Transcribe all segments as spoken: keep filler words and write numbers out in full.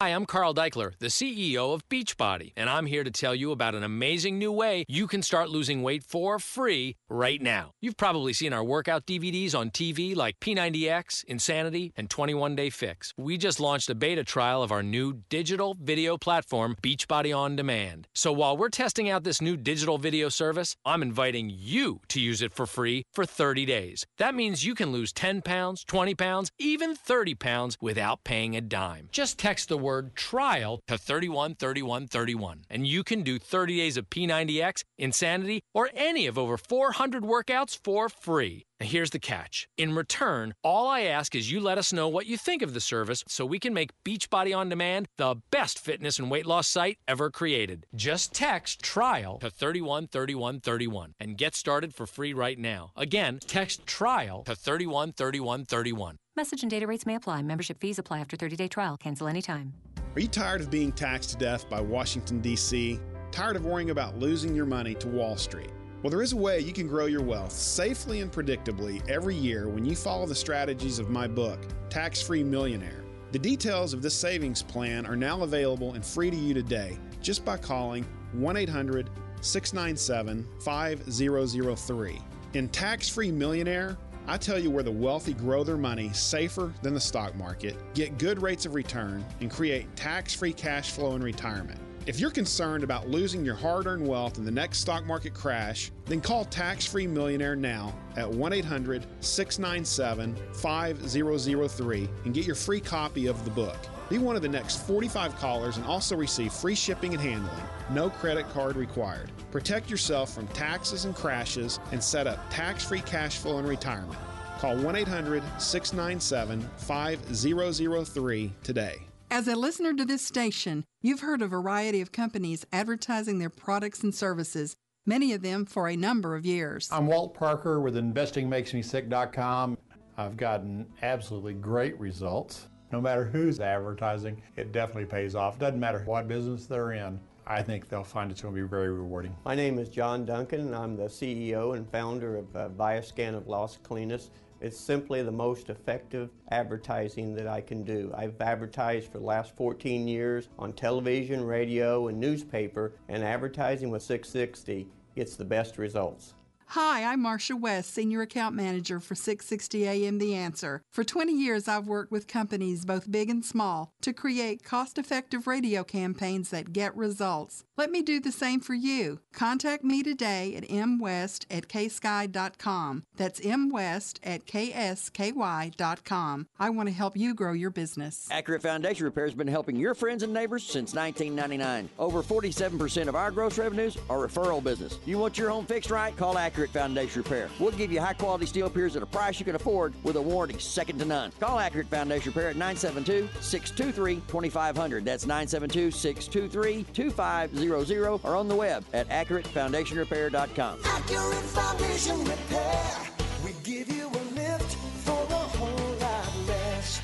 Hi, I'm Carl Deichler, the C E O of Beachbody, and I'm here to tell you about an amazing new way you can start losing weight for free right now. You've probably seen our workout D V Ds on T V like P ninety X, Insanity, and twenty-one day Fix. We just launched a beta trial of our new digital video platform, Beachbody On Demand. So while we're testing out this new digital video service, I'm inviting you to use it for free for thirty days. That means you can lose ten pounds, twenty pounds, even thirty pounds without paying a dime. Just text the word trial to thirty-one thirty-one thirty-one, and you can do thirty days of P ninety X, Insanity, or any of over four hundred workouts for free. Now here's the catch. In return, all I ask is you let us know what you think of the service so we can make Beachbody On Demand the best fitness and weight loss site ever created. Just text TRIAL to thirty-one thirty-one thirty-one and get started for free right now. Again, text TRIAL to thirty-one thirty-one thirty-one. Message and data rates may apply. Membership fees apply after thirty day trial. Cancel anytime. Are you tired of being taxed to death by Washington, D C? Tired of worrying about losing your money to Wall Street? Well, there is a way you can grow your wealth safely and predictably every year when you follow the strategies of my book, Tax-Free Millionaire. The details of this savings plan are now available and free to you today just by calling one eight hundred six nine seven five zero zero three. In Tax-Free Millionaire, I tell you where the wealthy grow their money safer than the stock market, get good rates of return, and create tax-free cash flow in retirement. If you're concerned about losing your hard-earned wealth in the next stock market crash, then call Tax-Free Millionaire now at one eight hundred six nine seven five zero zero three and get your free copy of the book. Be one of the next forty-five callers and also receive free shipping and handling. No credit card required. Protect yourself from taxes and crashes and set up tax-free cash flow in retirement. Call one eight hundred six nine seven five zero zero three today. As a listener to this station, you've heard a variety of companies advertising their products and services, many of them for a number of years. I'm Walt Parker with investing makes me sick dot com. I've gotten absolutely great results. No matter who's advertising, it definitely pays off. Doesn't matter what business they're in. I think they'll find it's going to be very rewarding. My name is John Duncan, and I'm the C E O and founder of uh, Viascan of Los Colinas. It's simply the most effective advertising that I can do. I've advertised for the last fourteen years on television, radio, and newspaper, and advertising with six sixty gets the best results. Hi, I'm Marcia West, Senior Account Manager for six sixty A M The Answer. For twenty years, I've worked with companies, both big and small, to create cost-effective radio campaigns that get results. Let me do the same for you. Contact me today at m west at k sky dot com. That's m west at k s k y dot com. I want to help you grow your business. Accurate Foundation Repair has been helping your friends and neighbors since nineteen ninety-nine. Over forty-seven percent of our gross revenues are referral business. You want your home fixed right? Call Accurate Foundation Repair. We'll give you high-quality steel piers at a price you can afford with a warranty second to none. Call Accurate Foundation Repair at nine seven two, six two three, two five zero zero. That's nine seven two, six two three, two five zero zero or on the web at accurate foundation repair dot com. Accurate Foundation Repair. We give you a lift for a whole lot less.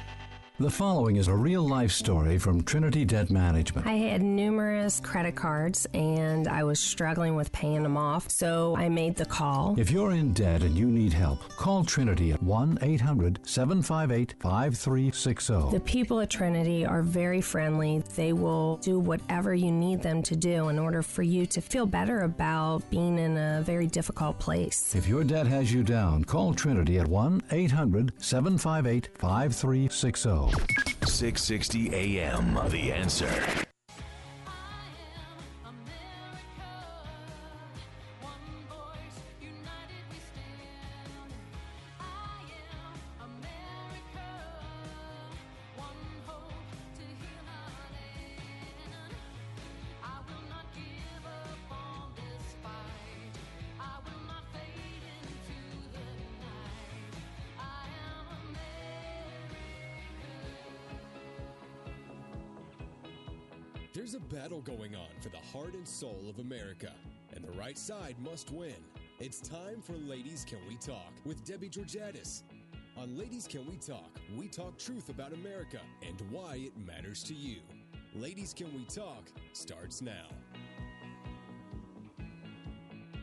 The following is a real-life story from Trinity Debt Management. I had numerous credit cards, and I was struggling with paying them off, so I made the call. If you're in debt and you need help, call Trinity at one eight hundred seven five eight five three six zero. The people at Trinity are very friendly. They will do whatever you need them to do in order for you to feel better about being in a very difficult place. If your debt has you down, call Trinity at one eight hundred seven five eight five three six zero. six sixty A M, The Answer. There's a battle going on for the heart and soul of America, and the right side must win. It's time for Ladies Can We Talk with Debbie Georgatis. On Ladies Can We Talk, we talk truth about America and why it matters to you. Ladies Can We Talk starts now.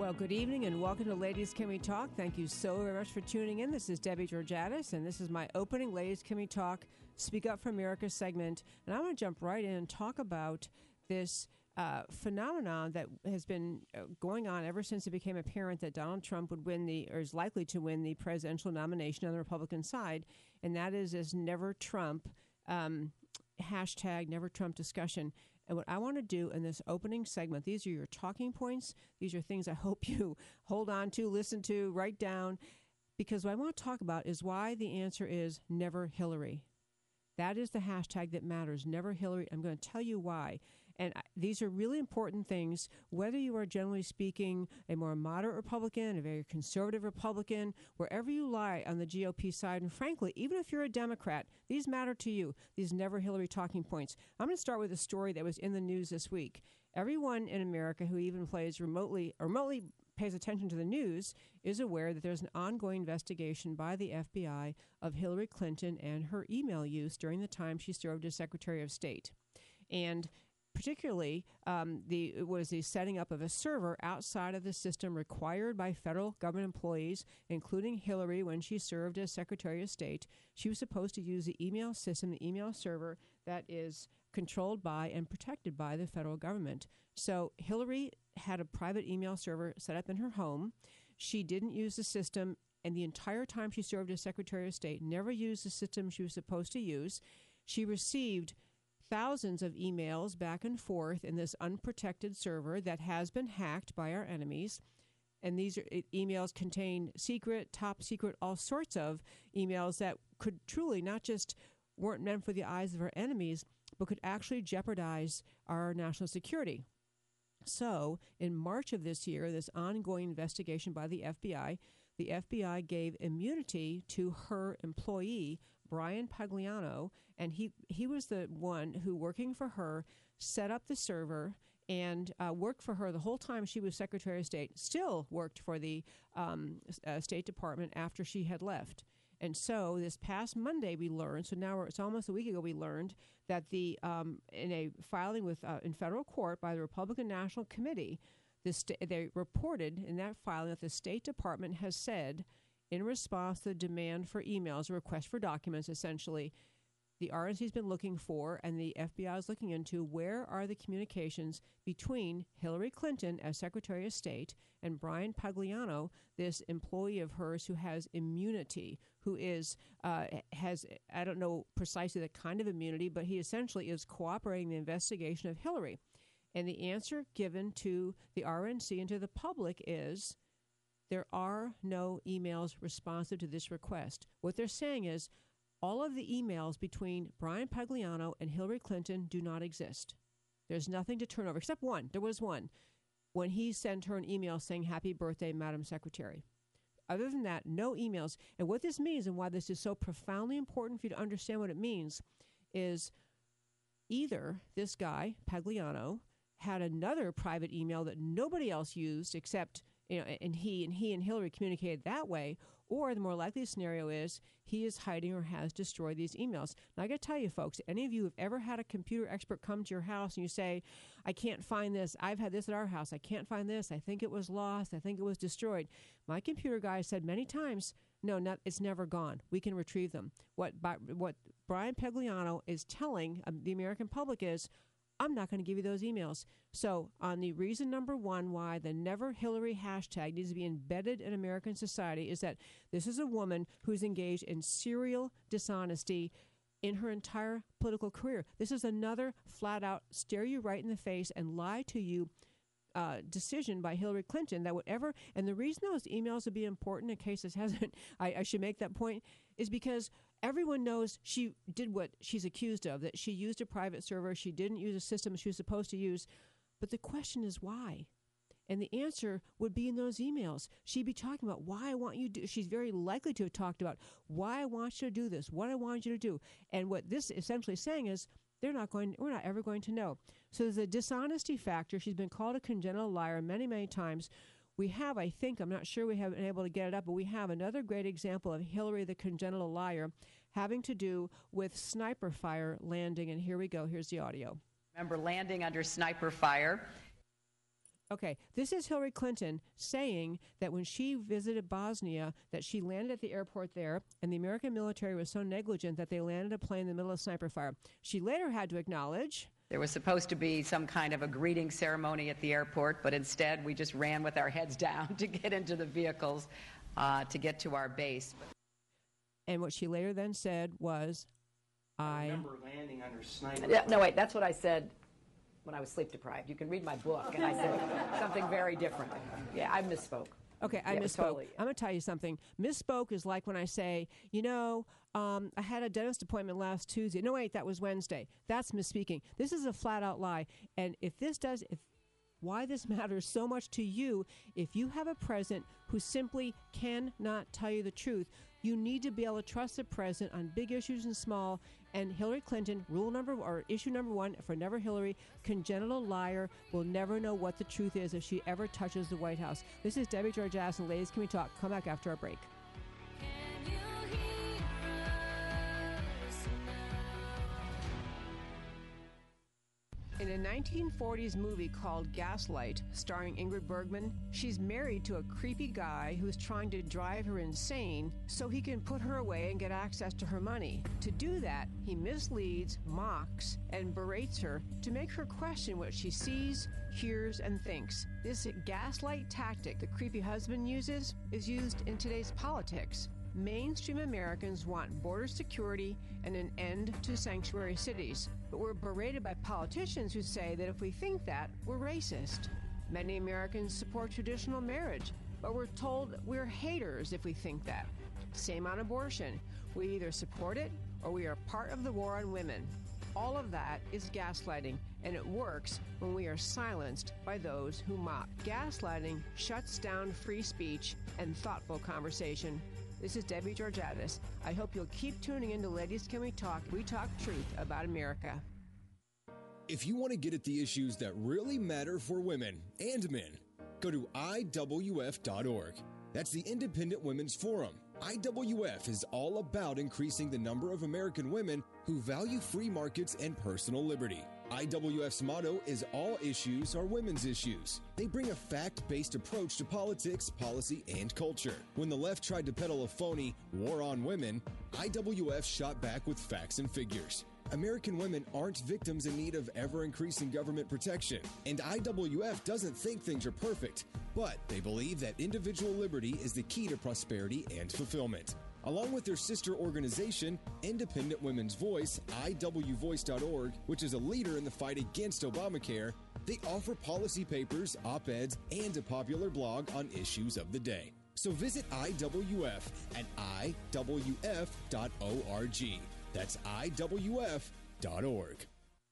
Well, good evening and welcome to Ladies Can We Talk. Thank you so very much for tuning in. This is Debbie Georgatos, and this is my opening Ladies Can We Talk Speak Up for America segment. And I want to jump right in and talk about this uh, phenomenon that has been going on ever since it became apparent that Donald Trump would win the, or is likely to win the presidential nomination on the Republican side, and that is this Never Trump um, hashtag Never Trump discussion. And what I want to do in this opening segment, these are your talking points. These are things I hope you hold on to, listen to, write down, because what I want to talk about is why the answer is Never Hillary. That is the hashtag that matters, Never Hillary. I'm going to tell you why. And these are really important things, whether you are generally speaking a more moderate Republican, a very conservative Republican, wherever you lie on the G O P side. And frankly, even if you're a Democrat, these matter to you, these Never Hillary talking points. I'm going to start with a story that was in the news this week. Everyone in America who even plays remotely, or remotely pays attention to the news is aware that there's an ongoing investigation by the F B I of Hillary Clinton and her email use during the time she served as Secretary of State. And particularly, um, the it was the setting up of a server outside of the system required by federal government employees, including Hillary when she served as Secretary of State. She was supposed to use the email system, the email server that is controlled by and protected by the federal government. So Hillary had a private email server set up in her home. She didn't use the system, and the entire time she served as Secretary of State, never used the system she was supposed to use. She received thousands of emails back and forth in this unprotected server that has been hacked by our enemies. And these are, emails contain secret, top secret, all sorts of emails that could truly not just weren't meant for the eyes of our enemies, but could actually jeopardize our national security. So in March of this year, this ongoing investigation by the F B I, the F B I gave immunity to her employee, Brian Pagliano, and he, he was the one who, working for her, set up the server and uh, worked for her the whole time she was Secretary of State, still worked for the um, uh, State Department after she had left. And so this past Monday we learned, so now we're, it's almost a week ago we learned that the um, in a filing with uh, in federal court by the Republican National Committee, the sta- they reported in that filing that the State Department has said, in response to the demand for emails, a request for documents, essentially, the R N C has been looking for, and the F B I is looking into, where are the communications between Hillary Clinton as Secretary of State and Brian Pagliano, this employee of hers who has immunity, who is uh, has, I don't know precisely the kind of immunity, but he essentially is cooperating in the investigation of Hillary. And the answer given to the R N C and to the public is there are no emails responsive to this request. What they're saying is, all of the emails between Brian Pagliano and Hillary Clinton do not exist. There's nothing to turn over, except one. There was one, when he sent her an email saying, "Happy birthday, Madam Secretary." Other than that, no emails. And what this means, and why this is so profoundly important for you to understand what it means, is either this guy, Pagliano, had another private email that nobody else used except, you know, and he and he and Hillary communicated that way, or the more likely scenario is he is hiding or has destroyed these emails. Now, I got to tell you, folks, any of you who've ever had a computer expert come to your house and you say, "I can't find this. I've had this at our house. I can't find this. I think it was lost. I think it was destroyed." My computer guy said many times, "No, not, it's never gone. We can retrieve them." What what Brian Pagliano is telling the American public is, I'm not going to give you those emails. So on the reason number one why the Never Hillary hashtag needs to be embedded in American society is that this is a woman who's engaged in serial dishonesty in her entire political career. This is another flat-out stare you right in the face and lie to you uh, decision by Hillary Clinton that whatever, and the reason those emails would be important in case this hasn't, I, I should make that point, is because everyone knows she did what she's accused of, that she used a private server, she didn't use a system she was supposed to use. But the question is why? And the answer would be in those emails. She'd be talking about why I want you to do. She's very likely to have talked about why I want you to do this, what I want you to do. And what this essentially saying is they're not going, we're not ever going to know. So there's a dishonesty factor. She's been called a congenital liar many, many times. We have, I think, I'm not sure we have been able to get it up, but we have another great example of Hillary the congenital liar having to do with sniper fire landing. And here we go. Here's the audio. Remember landing under sniper fire. Okay, this is Hillary Clinton saying that when she visited Bosnia, that she landed at the airport there, and the American military was so negligent that they landed a plane in the middle of sniper fire. She later had to acknowledge there was supposed to be some kind of a greeting ceremony at the airport, but instead we just ran with our heads down to get into the vehicles uh, to get to our base. And what she later then said was, I... I remember landing under sniper. Yeah, no, wait, that's what I said when I was sleep deprived. You can read my book, and I said something very different. Yeah, I misspoke. Okay, I yeah, misspoke. Totally. I'm going to tell you something. Misspoke is like when I say, you know, um, I had a dentist appointment last Tuesday. No, wait, that was Wednesday. That's misspeaking. This is a flat-out lie. And if this does, if why this matters so much to you, if you have a president who simply cannot tell you the truth, you need to be able to trust the president on big issues and small. And Hillary Clinton, rule number or issue number one for Never Hillary, congenital liar, will never know what the truth is if she ever touches the White House. This is Debbie Georgatos, and ladies, can we talk? Come back after our break. In a nineteen forties movie called Gaslight, starring Ingrid Bergman, she's married to a creepy guy who's trying to drive her insane so he can put her away and get access to her money. To do that, he misleads, mocks, and berates her to make her question what she sees, hears, and thinks. This gaslight tactic the creepy husband uses is used in today's politics. Mainstream Americans want border security and an end to sanctuary cities, but we're berated by politicians who say that if we think that, we're racist. Many Americans support traditional marriage, but we're told we're haters if we think that. Same on abortion. We either support it or we are part of the war on women. All of that is gaslighting, and it works when we are silenced by those who mock. Gaslighting shuts down free speech and thoughtful conversation. This is Debbie Georgatos. I hope you'll keep tuning in to Ladies Can We Talk. We talk truth about America. If you want to get at the issues that really matter for women and men, go to I W F dot org. That's the Independent Women's Forum. I W F is all about increasing the number of American women who value free markets and personal liberty. I W F's motto is all issues are women's issues. They bring a fact-based approach to politics, policy, and culture. When the left tried to peddle a phony war on women, I W F shot back with facts and figures. American women aren't victims in need of ever-increasing government protection, and I W F doesn't think things are perfect, but they believe that individual liberty is the key to prosperity and fulfillment. Along with their sister organization, Independent Women's Voice, I W voice dot org, which is a leader in the fight against Obamacare, they offer policy papers, op-eds, and a popular blog on issues of the day. So visit I W F at I W F dot org. That's I W F dot org.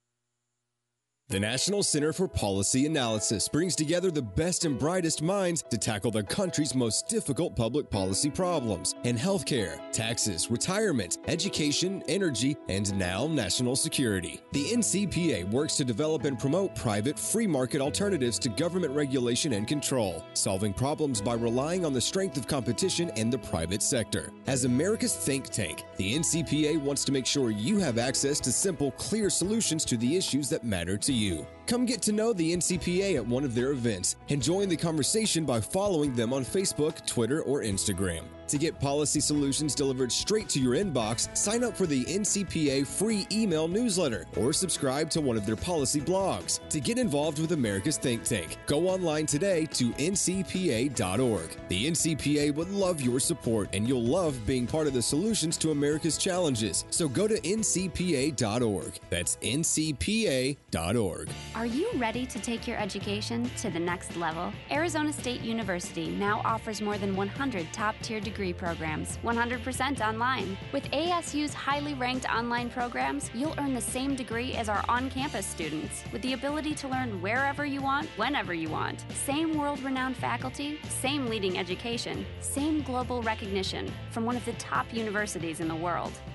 The National Center for Policy Analysis brings together the best and brightest minds to tackle the country's most difficult public policy problems in healthcare, taxes, retirement, education, energy, and now national security. The N C P A works to develop and promote private, free market alternatives to government regulation and control, solving problems by relying on the strength of competition in the private sector. As America's think tank, the N C P A wants to make sure you have access to simple, clear solutions to the issues that matter to you. You. Come get to know the N C P A at one of their events and join the conversation by following them on Facebook, Twitter, or Instagram. To get policy solutions delivered straight to your inbox, sign up for the N C P A free email newsletter or subscribe to one of their policy blogs. To get involved with America's think tank, go online today to N C P A dot org. The N C P A would love your support, and you'll love being part of the solutions to America's challenges. So go to N C P A dot org. That's N C P A dot org. Are you ready to take your education to the next level? Arizona State University now offers more than one hundred top-tier degrees programs, one hundred percent online. With A S U's highly ranked online programs, you'll earn the same degree as our on-campus students, with the ability to learn wherever you want, whenever you want. Same world-renowned faculty, same leading education, same global recognition from one of the top universities in the world.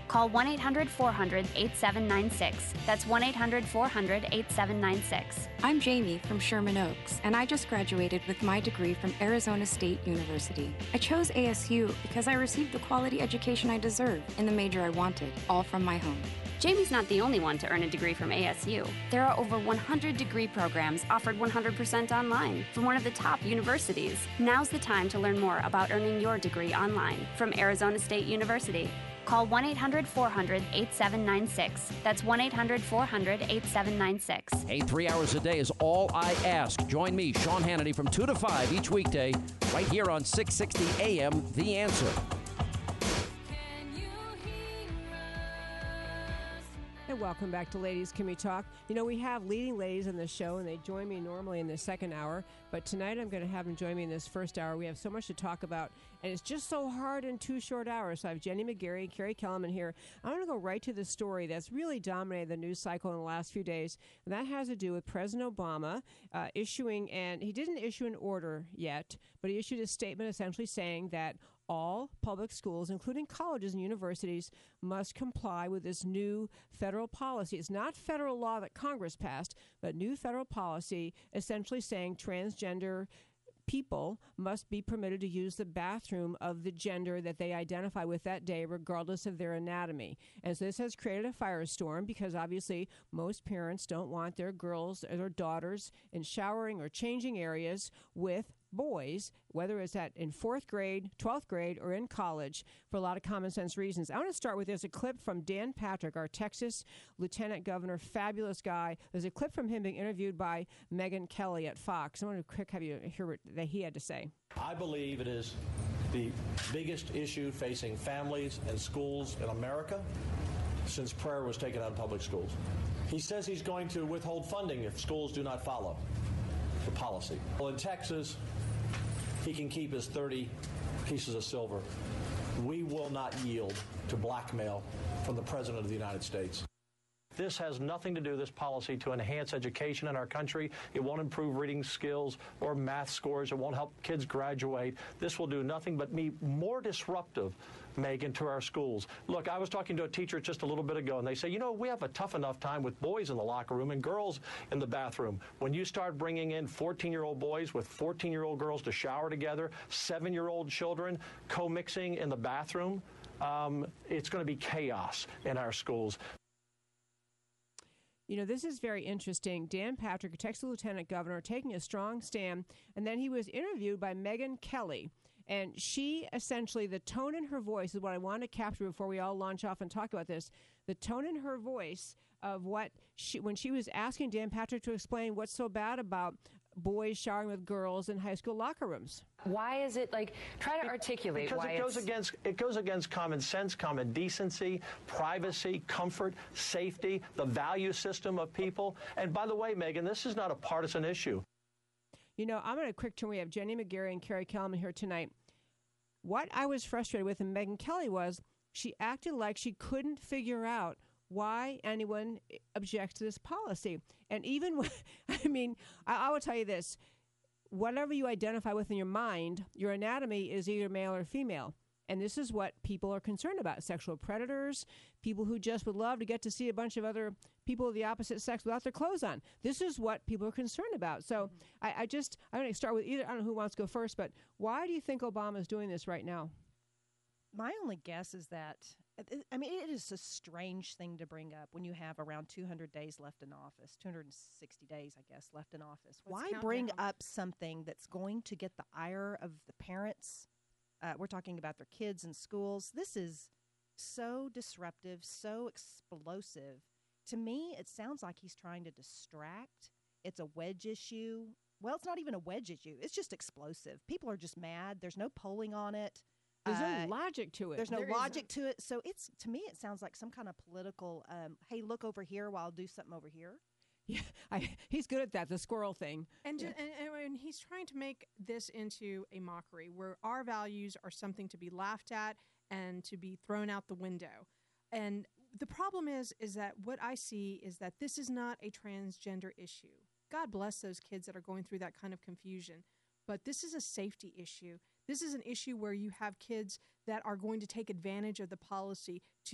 Call one eight hundred four hundred eighty-seven ninety-six. That's one eight hundred four hundred eighty-seven ninety-six. I'm Jamie from Sherman Oaks, and I just graduated with my degree from Arizona State University. I chose A S U because I received the quality education I deserve in the major I wanted, all from my home. Jamie's not the only one to earn a degree from A S U. There are over one hundred degree programs offered one hundred percent online from one of the top universities. Now's the time to learn more about earning your degree online from Arizona State University. Call one eight hundred four hundred eighty-seven ninety-six. That's one eight hundred four hundred eighty-seven ninety-six. Hey, three hours a day is all I ask. Join me, Sean Hannity, from two to five each weekday, right here on six sixty A M, The Answer. And welcome back to Ladies Can We Talk. You know, we have leading ladies on the show, and they join me normally in the second hour. But tonight I'm going to have them join me in this first hour. We have so much to talk about, and it's just so hard in two short hours. So I have Jenny McGarry and Carrie Kellerman here. I'm going to go right to the story that's really dominated the news cycle in the last few days, and that has to do with President Obama uh, issuing, and he didn't issue an order yet, but he issued a statement essentially saying that all public schools, including colleges and universities, must comply with this new federal policy. It's not federal law that Congress passed, but new federal policy essentially saying transgender people must be permitted to use the bathroom of the gender that they identify with that day, regardless of their anatomy. And so this has created a firestorm because obviously most parents don't want their girls or their daughters in showering or changing areas with boys, whether it's at in fourth grade, twelfth grade, or in college, for a lot of common sense reasons. I want to start with, there's a clip from Dan Patrick, our Texas Lieutenant Governor, fabulous guy. There's a clip from him being interviewed by Megyn Kelly at Fox. I want to quick have you hear what that he had to say. I believe it is the biggest issue facing families and schools in America since prayer was taken out of public schools. He says he's going to withhold funding if schools do not follow the policy. Well, in Texas, he can keep his thirty pieces of silver. We will not yield to blackmail from the President of the United States. This has nothing to do, this policy, to enhance education in our country. It won't improve reading skills or math scores. It won't help kids graduate. This will do nothing but be more disruptive, Megan, to our schools. Look, I was talking to a teacher just a little bit ago, and they say, you know, we have a tough enough time with boys in the locker room and girls in the bathroom. When you start bringing in fourteen-year-old boys with fourteen-year-old girls to shower together, seven-year-old children co-mixing in the bathroom, um, it's going to be chaos in our schools. You know, this is very interesting. Dan Patrick, a Texas Lieutenant Governor, taking a strong stand, and then he was interviewed by Megyn Kelly. And she essentially, the tone in her voice is what I want to capture before we all launch off and talk about this. The tone in her voice of what she, when she was asking Dan Patrick to explain what's so bad about boys showering with girls in high school locker rooms. Why is it like, try to articulate because why it goes it's... against it goes against common sense, common decency, privacy, comfort, safety, the value system of people. And by the way, Megan, this is not a partisan issue. You know, I'm going to quick turn. We have Jenny McGarry and Carrie Kellerman here tonight. What I was frustrated with in Megyn Kelly was she acted like she couldn't figure out why anyone objects to this policy. And even, when, I mean, I, I will tell you this, whatever you identify with in your mind, your anatomy is either male or female. And this is what people are concerned about. Sexual predators, people who just would love to get to see a bunch of other people of the opposite sex without their clothes on. This is what people are concerned about. So mm-hmm. I, I just, I'm going to start with either, I don't know who wants to go first, but why do you think Obama is doing this right now? My only guess is that, I mean, it is a strange thing to bring up when you have around two hundred days left in office, two hundred sixty days, I guess, left in office. Let's Why bring down. up something that's going to get the ire of the parents? Uh, we're talking about their kids in schools. This is so disruptive, so explosive. To me, it sounds like he's trying to distract. It's a wedge issue. Well, it's not even a wedge issue. It's just explosive. People are just mad. There's no polling on it. There's uh, no logic to it. There's no there logic to it. So it's, to me, it sounds like some kind of political, um, hey, look over here while I'll do something over here. Yeah, I, he's good at that, the squirrel thing. And, yeah. ju- and, and he's trying to make this into a mockery where our values are something to be laughed at and to be thrown out the window. And the problem is, is that what I see is that this is not a transgender issue. God bless those kids that are going through that kind of confusion. But this is a safety issue. This is an issue where you have kids that are going to take advantage of the policy to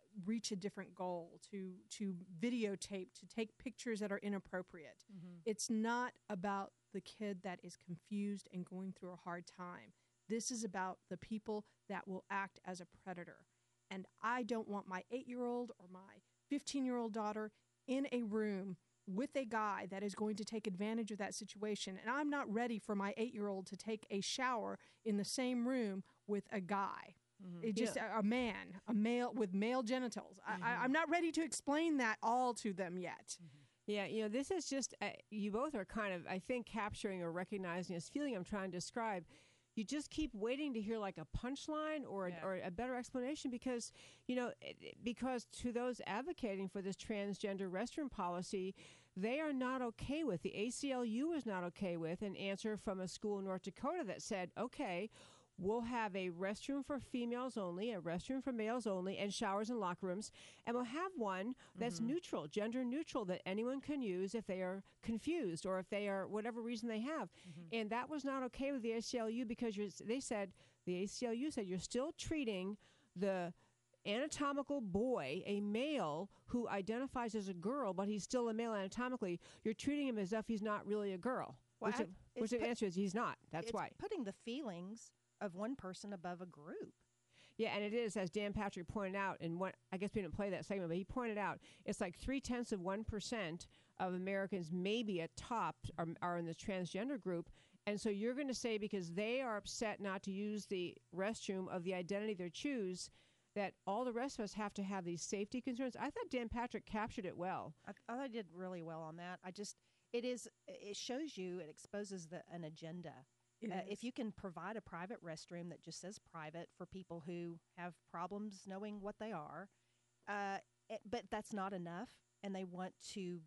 reach a different goal, to to videotape, to take pictures that are inappropriate. Mhm. It's not about the kid that is confused and going through a hard time. This is about the people that will act as a predator. And I don't want my eight-year-old or my fifteen-year-old daughter in a room with a guy that is going to take advantage of that situation. And I'm not ready for my eight-year-old to take a shower in the same room with a guy. Mhm. It just Yeah. a, a man, a male with male genitals. I, I, I'm not ready to explain that all to them yet. Yeah, you know, this is just, uh, you both are kind of, I think, capturing or recognizing this feeling I'm trying to describe. You just keep waiting to hear like a punchline or a, Yeah. or a better explanation because, you know, it- it- because to those advocating for this transgender restroom policy, they are not okay with, the A C L U is not okay with an answer from a school in North Dakota that said, okay, we'll have a restroom for females only, a restroom for males only, and showers and locker rooms. And we'll have one that's neutral, gender neutral, that anyone can use if they are confused or if they are whatever reason they have. And that was not okay with the A C L U because you're, they said, the A C L U said, you're still treating the anatomical boy, a male who identifies as a girl, but he's still a male anatomically. You're treating him as if he's not really a girl. Well, which I- the- it's which the put- answer is he's not. That's it's why. putting the feelings of one person above a group. Yeah, and it is, as Dan Patrick pointed out, and what I guess we didn't play that segment, but he pointed out it's like three tenths of one percent of Americans, maybe at top, are, are in the transgender group. And so you're going to say because they are upset not to use the restroom of the identity they choose, that all the rest of us have to have these safety concerns. I thought Dan Patrick captured it well. I, I thought I did really well on that. I just, it is, it shows you, it exposes the, an agenda. It Uh, is. if you can provide a private restroom that just says private for people who have problems knowing what they are, uh, it, but that's not enough, and they want to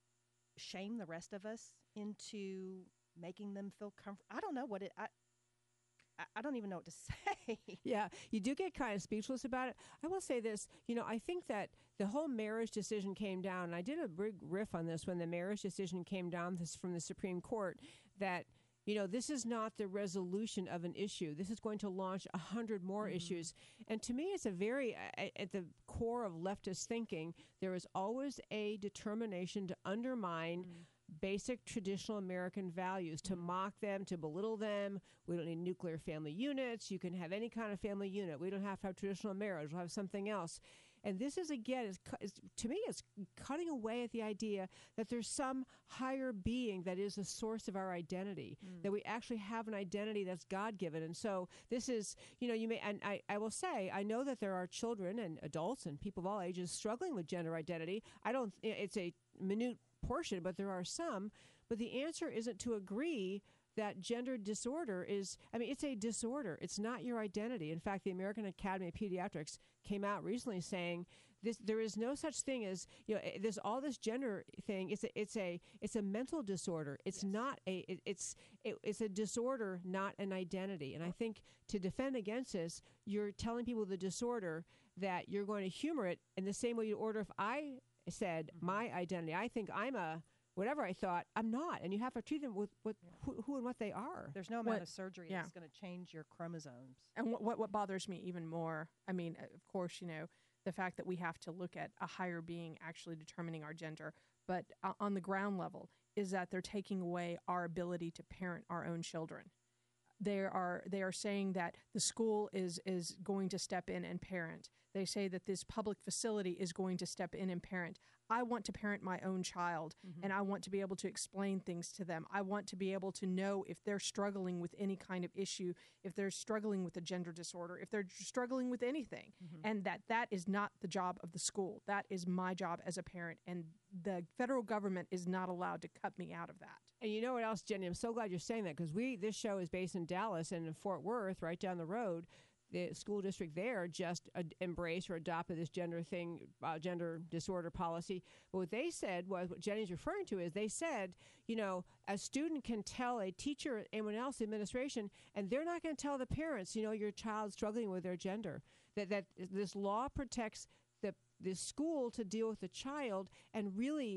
shame the rest of us into making them feel comfortable. I don't know what it. I, I, I don't even know what to say. Yeah, you do get kind of speechless about it. I will say this, you know, I think that the whole marriage decision came down, and I did a big riff on this when the marriage decision came down this, from the Supreme Court, that, you know, this is not the resolution of an issue. This is going to launch a hundred more Mm-hmm. issues. And to me, it's a very, a- at the core of leftist thinking, there is always a determination to undermine Mm-hmm. basic traditional American values, to mock them, to belittle them. We don't need nuclear family units. You can have any kind of family unit. We don't have to have traditional marriage. We'll have something else. And this is, again, is, cu- is to me, it's cutting away at the idea that there's some higher being that is the source of our identity, that we actually have an identity that's God-given. And so this is, you know, you may, and I, I will say, I know that there are children and adults and people of all ages struggling with gender identity. I don't, it's a minute portion, but there are some. But the answer isn't to agree that gender disorder is, I mean, it's a disorder. It's not your identity. In fact, the American Academy of Pediatrics came out recently saying this: there is no such thing as, you know, there's all this gender thing. It's a, it's a, it's a mental disorder. It's not a, it, it's, it, it's a disorder, not an identity. And I think to defend against this, you're telling people the disorder that you're going to humor it in the same way you order. If I said my identity, I think I'm a whatever I thought, I'm not. And you have to treat them with, with who, who and what they are. There's no amount What- of surgery yeah. that's going to change your chromosomes. And what, what what bothers me even more, I mean, uh, of course, you know, the fact that we have to look at a higher being actually determining our gender, but uh, on the ground level is that they're taking away our ability to parent our own children. They are they are saying that the school is is going to step in and parent. They say that this public facility is going to step in and parent. I want to parent my own child, Mm-hmm. and I want to be able to explain things to them. I want to be able to know if they're struggling with any kind of issue, if they're struggling with a gender disorder, if they're struggling with anything, Mm-hmm. and that that is not the job of the school. That is my job as a parent, and the federal government is not allowed to cut me out of that. And you know what else, Jenny? I'm so glad you're saying that because we this show is based in Dallas and in Fort Worth, right down the road. The school district there just uh, embraced or adopted this gender thing, uh, gender disorder policy. But what they said was, what Jenny's referring to is they said, you know, a student can tell a teacher, anyone else, administration, and they're not going to tell the parents, you know, your child's struggling with their gender. That that this law protects the the school to deal with the child and really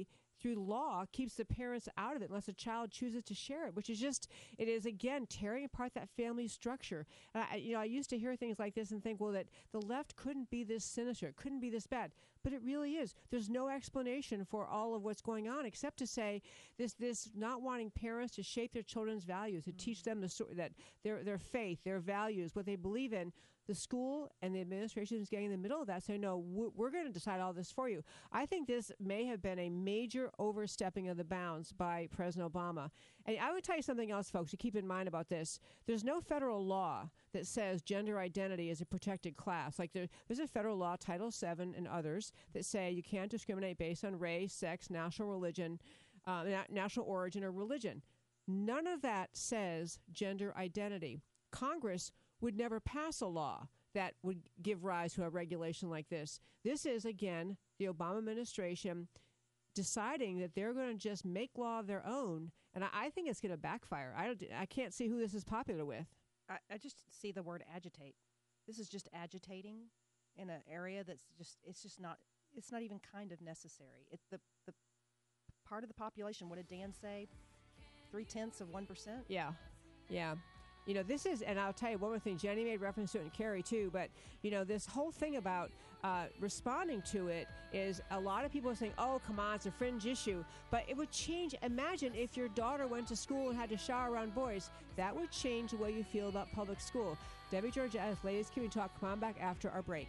through law keeps the parents out of it unless a child chooses to share it, which is just, it is, again, tearing apart that family structure. And I, you know, I used to hear things like this and think, well, that the left couldn't be this sinister, it couldn't be this bad. But it really is. There's no explanation for all of what's going on except to say this this not wanting parents to shape their children's values, to mm-hmm. teach them the so- that their their faith, their values, what they believe in. The school and the administration is getting in the middle of that, saying, no, we're, we're going to decide all this for you. I think this may have been a major overstepping of the bounds by President Obama. And I would tell you something else, folks, to keep in mind about this. There's no federal law that says gender identity is a protected class. Like there, there's a federal law, Title seven and others, that say you can't discriminate based on race, sex, national religion, uh, na- national origin, or religion. None of that says gender identity. Congress would never pass a law that would give rise to a regulation like this. This is, again, the Obama administration deciding that they're going to just make law of their own, and I, I think it's going to backfire. I don't, I can't see who this is popular with. I, I just see the word agitate. This is just agitating in an area that's just, it's just not, it's not even kind of necessary. It's the, the part of the population, what did Dan say? Three-tenths of one percent? Yeah, yeah. You know, this is, and I'll tell you one more thing, Jenny made reference to it and Carrie too, but, you know, this whole thing about uh, responding to it is a lot of people are saying, oh, come on, it's a fringe issue. But it would change. Imagine if your daughter went to school and had to shower around boys. That would change the way you feel about public school. Debbie Georgatos, Ladies Can We Talk? Come on back after our break.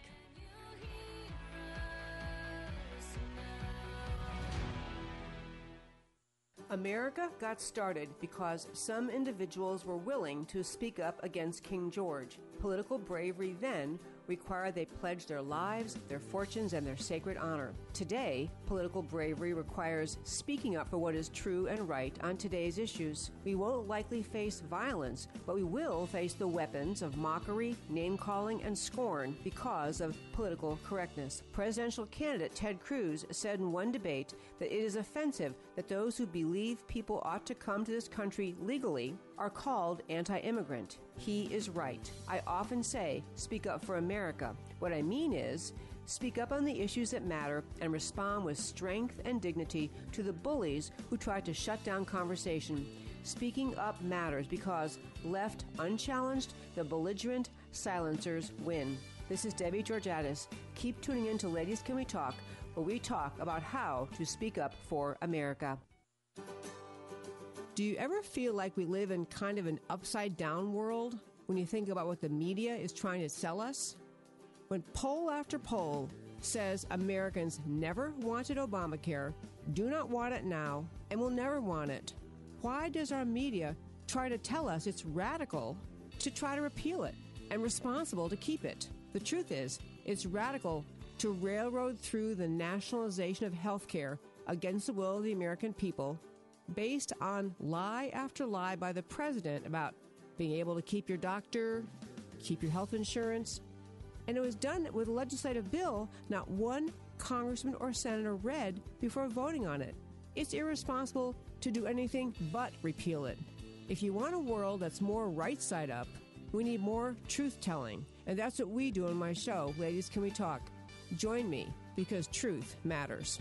America got started because some individuals were willing to speak up against King George. Political bravery then required they pledge their lives, their fortunes, and their sacred honor. Today, political bravery requires speaking up for what is true and right on today's issues. We won't likely face violence, but we will face the weapons of mockery, name-calling, and scorn because of political correctness. Presidential candidate Ted Cruz said in one debate that it is offensive that those who believe people ought to come to this country legally are called anti-immigrant. He is right. I often say, speak up for America. What I mean is, speak up on the issues that matter and respond with strength and dignity to the bullies who try to shut down conversation. Speaking up matters because, left unchallenged, the belligerent silencers win. This is Debbie Georgatos. Keep tuning in to Ladies Can We Talk, where we talk about how to speak up for America. Do you ever feel like we live in kind of an upside-down world when you think about what the media is trying to sell us? When poll after poll says Americans never wanted Obamacare, do not want it now, and will never want it, why does our media try to tell us it's radical to try to repeal it and responsible to keep it? The truth is, it's radical to railroad through the nationalization of health care against the will of the American people, based on lie after lie by the president about being able to keep your doctor, keep your health insurance. And it was done with a legislative bill not one congressman or senator read before voting on it. It's irresponsible to do anything but repeal it. If you want a world that's more right side up, we need more truth-telling. And that's what we do on my show, Ladies Can We Talk? Join me, because truth matters.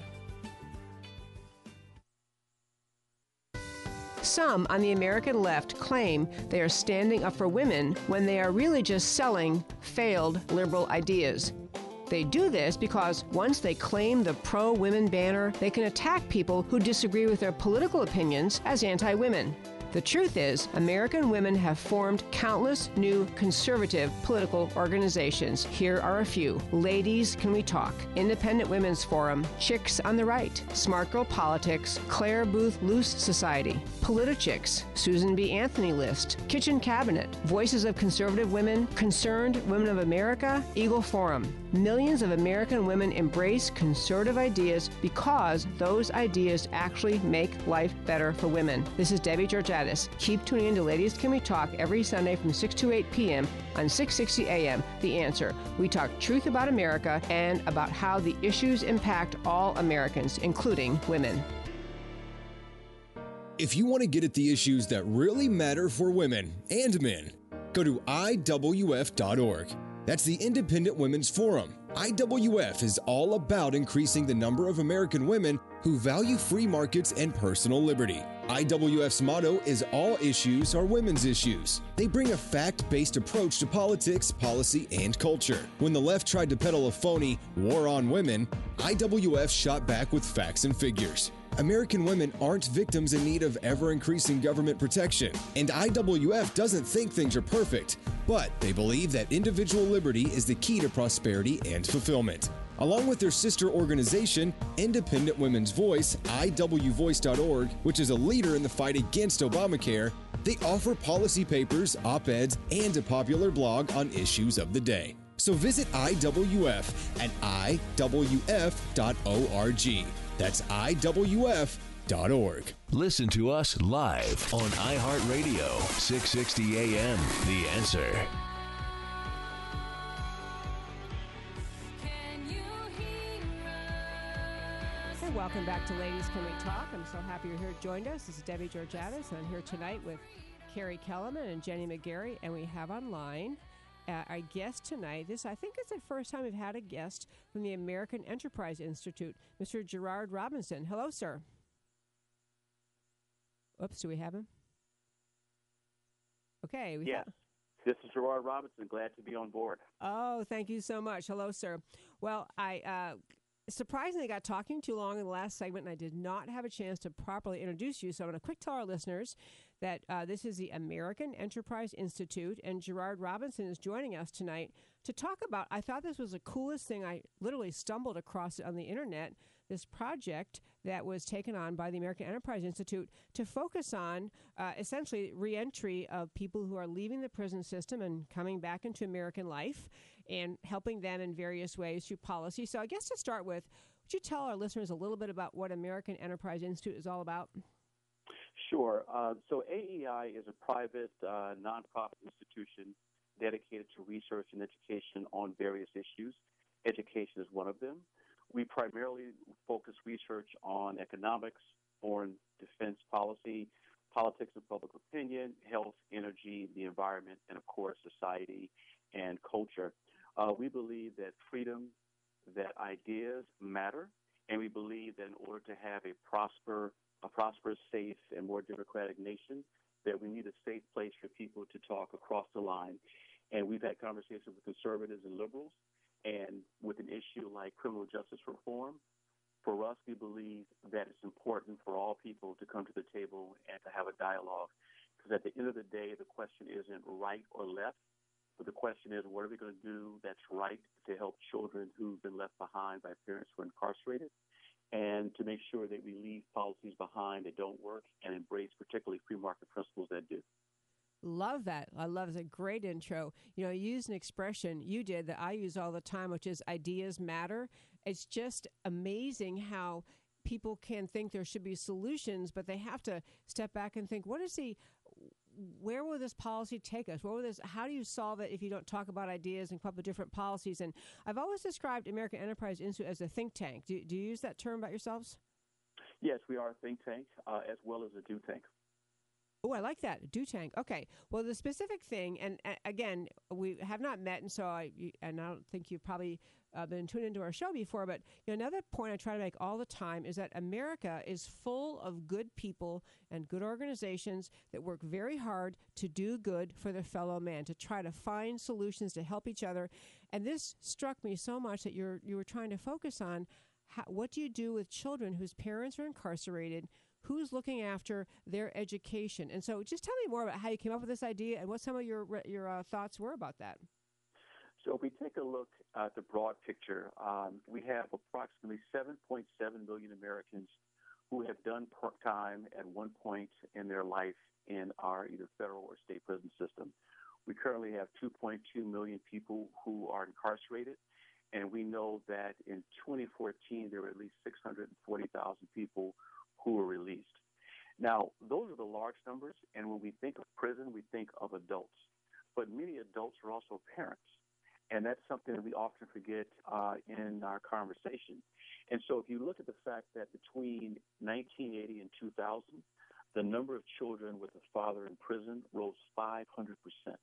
Some on the American left claim they are standing up for women when they are really just selling failed liberal ideas. They do this because once they claim the pro-women banner, they can attack people who disagree with their political opinions as anti-women. The truth is, American women have formed countless new conservative political organizations. Here are a few. Ladies Can We Talk? Independent Women's Forum, Chicks on the Right, Smart Girl Politics, Claire Booth Luce Society, Politichicks, Susan B. Anthony List, Kitchen Cabinet, Voices of Conservative Women, Concerned Women of America, Eagle Forum. Millions of American women embrace conservative ideas because those ideas actually make life better for women. This is Debbie Georgatos. Keep tuning in to Ladies Can We Talk every Sunday from six to eight p.m. on six sixty A M, The Answer. We talk truth about America and about how the issues impact all Americans, including women. If you want to get at the issues that really matter for women and men, go to I W F dot org. That's the Independent Women's Forum. I W F is all about increasing the number of American women who value free markets and personal liberty. I W F's motto is all issues are women's issues. They bring a fact-based approach to politics, policy, and culture. When the left tried to peddle a phony war on women, I W F shot back with facts and figures. American women aren't victims in need of ever-increasing government protection, and I W F doesn't think things are perfect, but they believe that individual liberty is the key to prosperity and fulfillment. Along with their sister organization, Independent Women's Voice, I W voice dot org, which is a leader in the fight against Obamacare, they offer policy papers, op-eds, and a popular blog on issues of the day. So visit I W F at I W F dot org. That's I W F dot org. Listen to us live on iHeartRadio, six sixty A M. The Answer. Hey, welcome back to Ladies Can We Talk. I'm so happy you're here joined us. This is Debbie Georgatos, and I'm here tonight with Carrie Kellerman and Jenny McGarry, and we have online Uh, our guest tonight, this I think is the first time we've had a guest from the American Enterprise Institute, Mister Gerard Robinson. Hello, sir. Oops, do we have him? Okay. We yes, ha- this is Gerard Robinson. Glad to be on board. Oh, thank you so much. Hello, sir. Well, I uh, surprisingly got talking too long in the last segment, and I did not have a chance to properly introduce you, so I'm going to quick tell our listeners that uh, this is the American Enterprise Institute, and Gerard Robinson is joining us tonight to talk about, I thought this was the coolest thing. I literally stumbled across it on the internet, this project that was taken on by the American Enterprise Institute to focus on uh, essentially reentry of people who are leaving the prison system and coming back into American life and helping them in various ways through policy. So I guess to start with, would you tell our listeners a little bit about what American Enterprise Institute is all about? Sure. Uh, so A E I is a private uh, nonprofit institution dedicated to research and education on various issues. Education is one of them. We primarily focus research on economics, foreign defense policy, politics and public opinion, health, energy, the environment, and of course, society and culture. Uh, we believe that freedom, that ideas matter, and we believe that in order to have a prosper a prosperous, safe, and more democratic nation, that we need a safe place for people to talk across the line. And we've had conversations with conservatives and liberals, and with an issue like criminal justice reform, for us, we believe that it's important for all people to come to the table and to have a dialogue. Because at the end of the day, the question isn't right or left, but the question is, what are we going to do that's right to help children who've been left behind by parents who are incarcerated, and to make sure that we leave policies behind that don't work and embrace particularly free market principles that do. Love that. I love it. It's a great intro. You know, you used an expression you did that I use all the time, which is ideas matter. It's just amazing how people can think there should be solutions, but they have to step back and think, what is the where will this policy take us? What will this, how do you solve it if you don't talk about ideas and come up with different policies? And I've always described American Enterprise Institute as a think tank. Do, do you use that term about yourselves? Yes, we are a think tank uh, as well as a do tank. Oh, I like that. Do tank. Okay. Well, the specific thing, and uh, again, we have not met, and so I, and I don't think you've probably uh, been tuned into our show before, but you know, another point I try to make all the time is that America is full of good people and good organizations that work very hard to do good for their fellow man, to try to find solutions to help each other. And this struck me so much that you're you were trying to focus on how, what do you do with children whose parents are incarcerated, who's looking after their education. And so just tell me more about how you came up with this idea and what some of your your uh, thoughts were about that. So if we take a look at the broad picture, um, we have approximately seven point seven million Americans who have done time at one point in their life in our either federal or state prison system. We currently have two point two million people who are incarcerated, and we know that in twenty fourteen there were at least six hundred forty thousand people who were released. Now, those are the large numbers, and when we think of prison, we think of adults. But many adults are also parents, and that's something that we often forget uh, in our conversation. And so if you look at the fact that between nineteen eighty and two thousand, the number of children with a father in prison rose five hundred percent.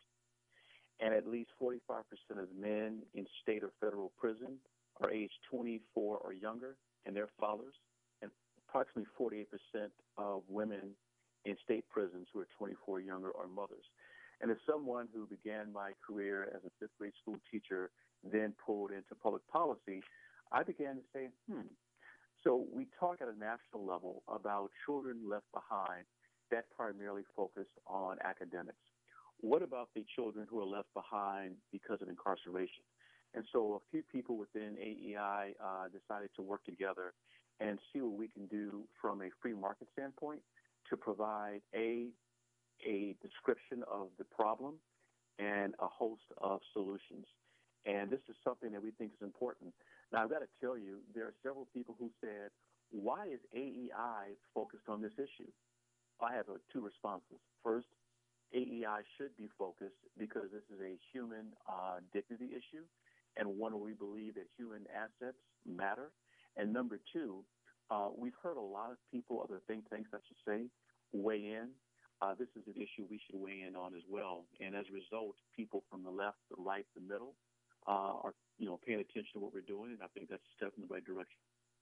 And at least forty-five percent of men in state or federal prison are aged twenty-four or younger, and their fathers and approximately forty-eight percent of women in state prisons who are twenty-four or younger are mothers. And as someone who began my career as a fifth grade school teacher, then pulled into public policy, I began to say, hmm. So we talk at a national level about children left behind that primarily focused on academics. What about the children who are left behind because of incarceration? And so a few people within A E I uh, decided to work together and see what we can do from a free market standpoint to provide a, a description of the problem and a host of solutions. And this is something that we think is important. Now, I've got to tell you, there are several people who said, why is A E I focused on this issue? I have uh, two responses. First, A E I should be focused because this is a human uh, dignity issue and one where we believe that human assets matter. And number two, uh, we've heard a lot of people, other think tanks, I should say, weigh in. Uh, this is an issue we should weigh in on as well. And as a result, people from the left, the right, the middle uh, are, you know, paying attention to what we're doing, and I think that's a step in the right direction.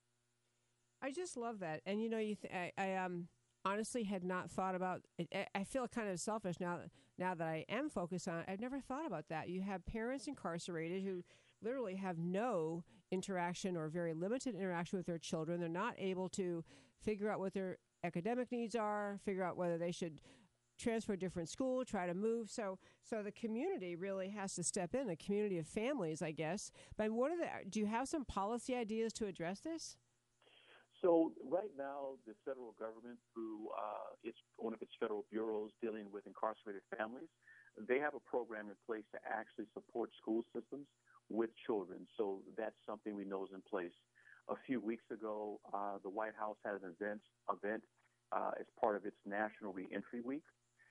I just love that. And, you know, you th- I, I um, honestly had not thought about it. I feel kind of selfish now, now that I am focused on it. I've never thought about that. You have parents incarcerated who literally have no interaction or very limited interaction with their children. They're not able to figure out what their academic needs are, figure out whether they should transfer a different school, try to move. So so the community really has to step in, a community of families, I guess. But what are the, do you have some policy ideas to address this? So right now, the federal government, through uh, its one of its federal bureaus dealing with incarcerated families, they have a program in place to actually support school systems with children. So that's something we know is in place. A few weeks ago, uh, the White House had an event, event uh, as part of its National Reentry Week.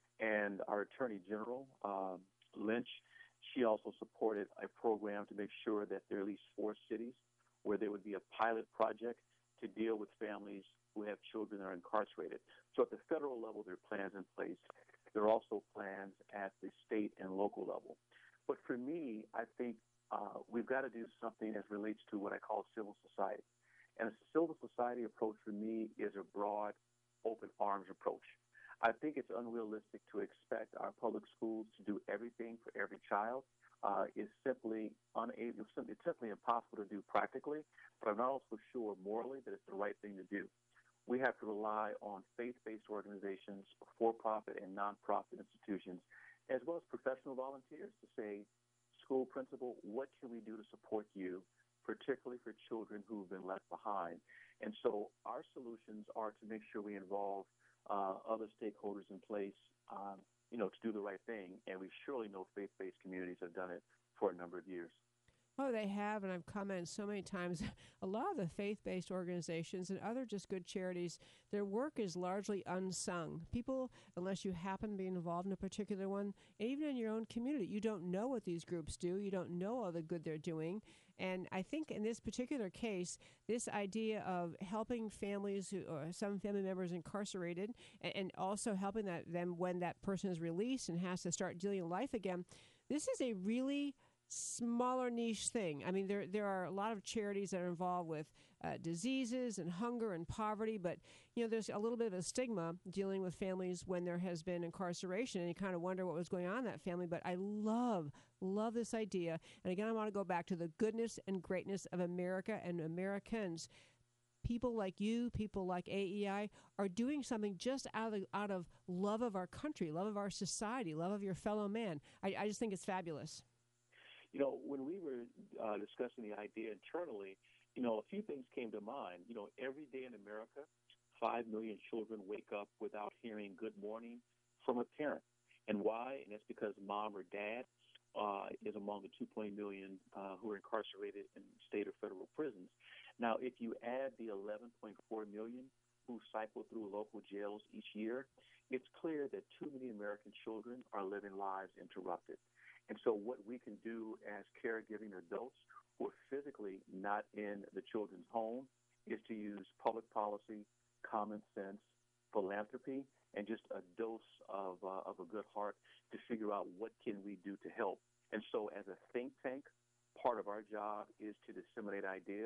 And our Attorney General, um, Lynch, she also supported a program to make sure that there are at least four cities where there would be a pilot project to deal with families who have children that are incarcerated. So at the federal level, there are plans in place. There are also plans at the state and local level. But for me, I think uh, we've got to do something as relates to what I call civil society. And a civil society approach for me is a broad, open arms approach. I think it's unrealistic to expect our public schools to do everything for every child. Uh, it's simply unable, it's simply impossible to do practically, but I'm not also sure morally that it's the right thing to do. We have to rely on faith-based organizations, for-profit and nonprofit institutions, as well as professional volunteers to say, school principal, what can we do to support you, particularly for children who've been left behind? And so our solutions are to make sure we involve uh, other stakeholders in place, um, you know, to do the right thing. And we surely know faith-based communities have done it for a number of years. Oh, they have, and I've commented so many times. A lot of the faith-based organizations and other just good charities, their work is largely unsung. People, unless you happen to be involved in a particular one, and even in your own community, you don't know what these groups do. You don't know all the good they're doing. And I think in this particular case, this idea of helping families who, or some family members incarcerated, and, and also helping that them when that person is released and has to start dealing with life again, this is a really smaller niche thing. I mean, there there are a lot of charities that are involved with uh, diseases and hunger and poverty, but you know, there's a little bit of a stigma dealing with families when there has been incarceration, and you kind of wonder what was going on in that family. But I love, love this idea. And again, I want to go back to the goodness and greatness of America and Americans. People like you, people like A E I are doing something just out of out of love of our country, love of our society, love of your fellow man. I, I just think it's fabulous. You know, when we were uh, discussing the idea internally, you know, a few things came to mind. You know, every day in America, five million children wake up without hearing good morning from a parent. And why? And that's because mom or dad uh, is among the two point eight million uh, who are incarcerated in state or federal prisons. Now, if you add the eleven point four million who cycle through local jails each year, it's clear that too many American children are living lives interrupted. And so what we can do as caregiving adults who are physically not in the children's home is to use public policy, common sense, philanthropy, and just a dose of, uh, of a good heart to figure out what can we do to help. And so as a think tank, part of our job is to disseminate ideas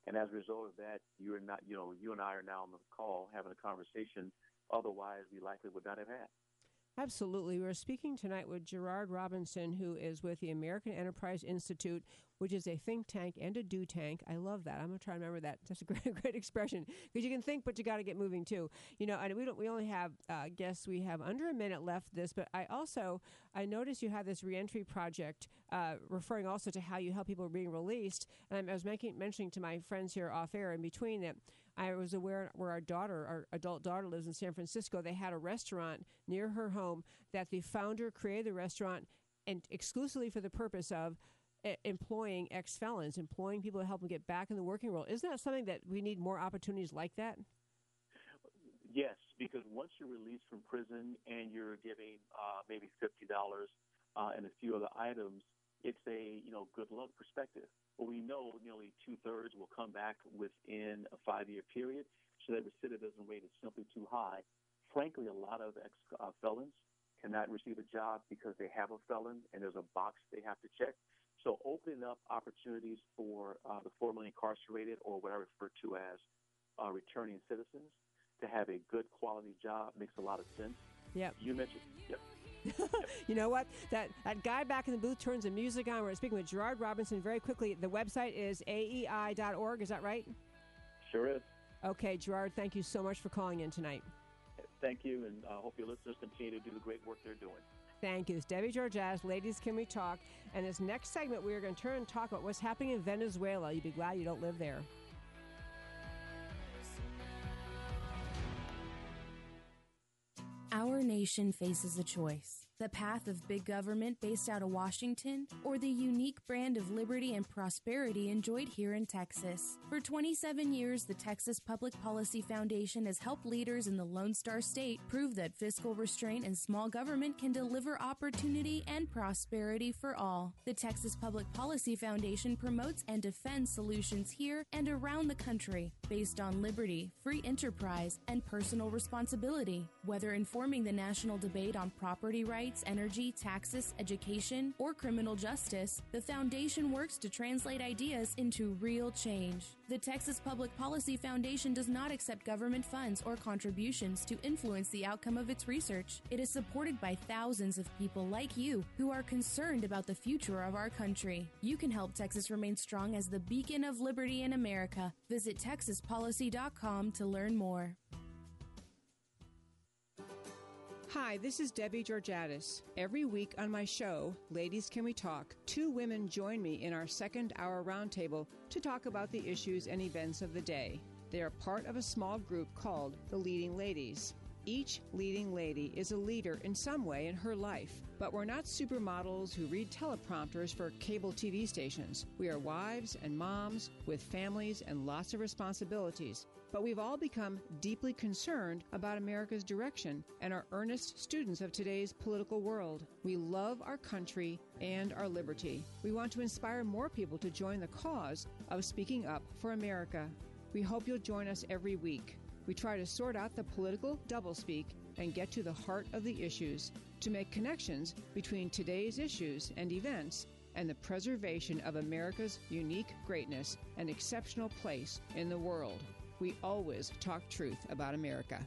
And as a result of that, you're not, you know, you and I are now on the call having a conversation. Otherwise, we likely would not have had. Absolutely. We're speaking tonight with Gerard Robinson, who is with the American Enterprise Institute, which is a think tank and a do tank. I love that. I'm going to try to remember that. That's a great, great expression, because you can think, but you got to get moving too. You know, and we don't. We only have uh, guests. We have under a minute left. This, but I also I noticed you have this reentry project, uh, referring also to how you help people being released. And I was making mentioning to my friends here off air in between that I was aware where our daughter, our adult daughter, lives in San Francisco. They had a restaurant near her home that the founder created the restaurant and exclusively for the purpose of e- employing ex-felons, employing people to help them get back in the working world. Isn't that something that we need more opportunities like that? Yes, because once you're released from prison and you're giving uh, maybe fifty dollars uh, and a few other items, it's a, you know, good luck perspective. But we know nearly two-thirds will come back within a five-year period, so that recidivism rate is simply too high. Frankly, a lot of ex-felons uh, cannot receive a job because they have a felon and there's a box they have to check. So opening up opportunities for uh, the formerly incarcerated, or what I refer to as uh, returning citizens, to have a good quality job makes a lot of sense. Yep. You mentioned, yep. You know what? That that guy back in the booth turns the music on. We're speaking with Gerard Robinson very quickly. The website is A E I dot org. Is that right? Sure is. Okay, Gerard, thank you so much for calling in tonight. Thank you, and I uh, hope your listeners continue to do the great work they're doing. Thank you. It's Debbie Georgatos. Ladies, can we talk? And this next segment, we're going to turn and talk about what's happening in Venezuela. You'd be glad you don't live there. Our nation faces a choice. The path of big government based out of Washington, or the unique brand of liberty and prosperity enjoyed here in Texas. For twenty-seven years, the Texas Public Policy Foundation has helped leaders in the Lone Star State prove that fiscal restraint and small government can deliver opportunity and prosperity for all. The Texas Public Policy Foundation promotes and defends solutions here and around the country based on liberty, free enterprise, and personal responsibility. Whether informing the national debate on property rights, energy, taxes, education, or criminal justice, the foundation works to translate ideas into real change. The Texas Public Policy Foundation does not accept government funds or contributions to influence the outcome of its research. It is supported by thousands of people like you who are concerned about the future of our country. You can help Texas remain strong as the beacon of liberty in America. Visit texas policy dot com to learn more. Hi, this is Debbie Georgatos. Every week on my show, Ladies Can We Talk, two women join me in our second hour roundtable to talk about the issues and events of the day. They are part of a small group called the Leading Ladies. Each leading lady is a leader in some way in her life, but we're not supermodels who read teleprompters for cable T V stations. We are wives and moms with families and lots of responsibilities. But we've all become deeply concerned about America's direction and are earnest students of today's political world. We love our country and our liberty. We want to inspire more people to join the cause of speaking up for America. We hope you'll join us every week. We try to sort out the political doublespeak and get to the heart of the issues to make connections between today's issues and events and the preservation of America's unique greatness and exceptional place in the world. We always talk truth about America.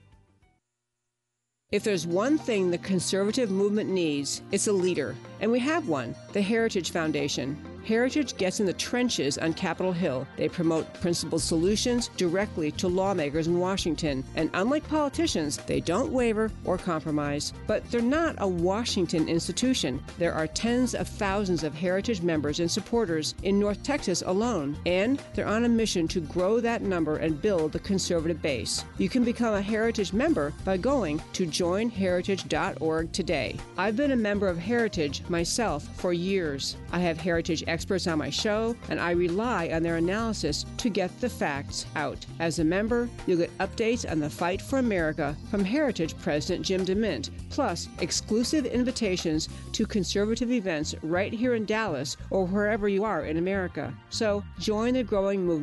If there's one thing the conservative movement needs, it's a leader. And we have one, the Heritage Foundation. Heritage gets in the trenches on Capitol Hill. They promote principled solutions directly to lawmakers in Washington. And unlike politicians, they don't waver or compromise. But they're not a Washington institution. There are tens of thousands of Heritage members and supporters in North Texas alone. And they're on a mission to grow that number and build the conservative base. You can become a Heritage member by going to join heritage dot org today. I've been a member of Heritage myself for years. I have Heritage experts on my show, and I rely on their analysis to get the facts out. As a member, you'll get updates on the fight for America from Heritage President Jim DeMint, plus exclusive invitations to conservative events right here in Dallas or wherever you are in America. So join the growing movement.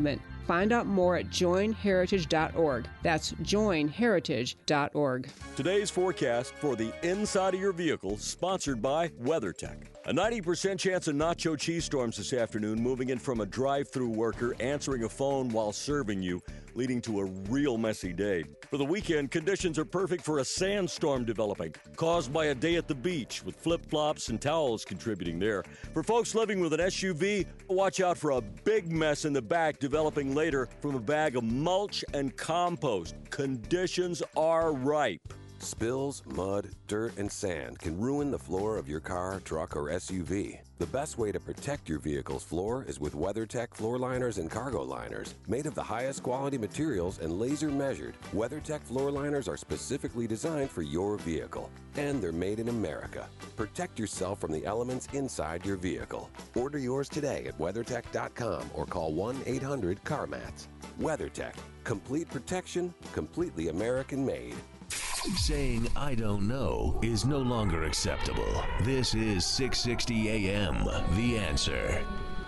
Find out more at join heritage dot org. That's join heritage dot org. Today's forecast for the inside of your vehicle, sponsored by WeatherTech. A ninety percent chance of nacho cheese storms this afternoon, moving in from a drive-through worker answering a phone while serving you, leading to a real messy day. For the weekend, conditions are perfect for a sandstorm developing, caused by a day at the beach, with flip-flops and towels contributing there. For folks living with an S U V, watch out for a big mess in the back developing later from a bag of mulch and compost. Conditions are ripe. Spills, mud, dirt, and sand can ruin the floor of your car, truck, or S U V. The best way to protect your vehicle's floor is with WeatherTech floor liners and cargo liners. Made of the highest quality materials and laser measured, WeatherTech floor liners are specifically designed for your vehicle. And they're made in America. Protect yourself from the elements inside your vehicle. Order yours today at weathertech dot com or call one eight hundred CarMats. WeatherTech. Complete protection, completely American made. Saying I don't know is no longer acceptable. This is six sixty A M, The Answer.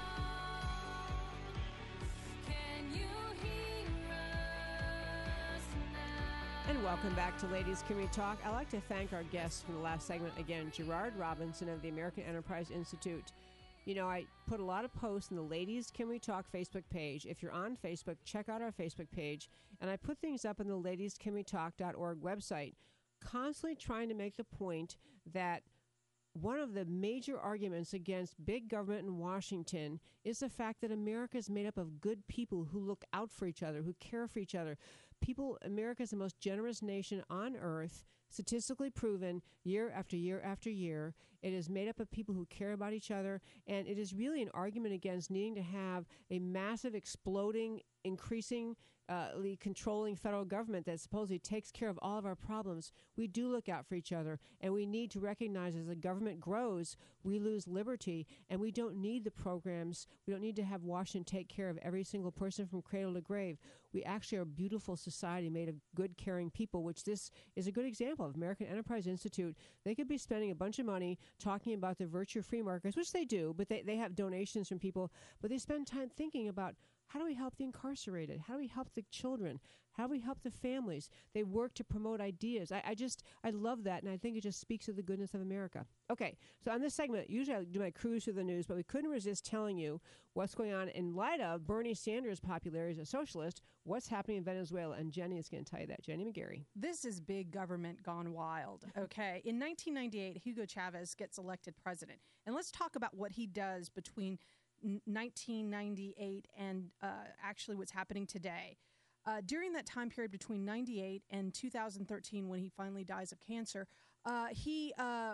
And welcome back to Ladies Can We Talk. I'd like to thank our guests from the last segment again, Gerard Robinson of the American Enterprise Institute. You know, I put a lot of posts in the Ladies Can We Talk Facebook page. If you're on Facebook, check out our Facebook page. And I put things up on the ladies can we talk dot org website, constantly trying to make the point that one of the major arguments against big government in Washington is the fact that America is made up of good people who look out for each other, who care for each other. People, America is the most generous nation on earth, statistically proven year after year after year. It is made up of people who care about each other, and it is really an argument against needing to have a massive, exploding, increasing, uh, controlling federal government that supposedly takes care of all of our problems. We do look out for each other, and we need to recognize as the government grows, we lose liberty, and we don't need the programs. We don't need to have Washington take care of every single person from cradle to grave. We actually are a beautiful society made of good, caring people, which this is a good example of. American Enterprise Institute, they could be spending a bunch of money talking about the virtue free markets, which they do, but they, they have donations from people, but they spend time thinking about how do we help the incarcerated? How do we help the children? How do we help the families? They work to promote ideas. I, I just, I love that, and I think it just speaks of the goodness of America. Okay, so on this segment, usually I do my cruise through the news, but we couldn't resist telling you what's going on in light of Bernie Sanders' popularity as a socialist, what's happening in Venezuela, and Jenny is going to tell you that. Jenny McGarry. This is big government gone wild, okay? In nineteen ninety-eight, Hugo Chavez gets elected president, and let's talk about what he does between nineteen ninety-eight and uh, actually what's happening today. Uh, during that time period between ninety-eight and two thousand thirteen, when he finally dies of cancer, uh, he uh,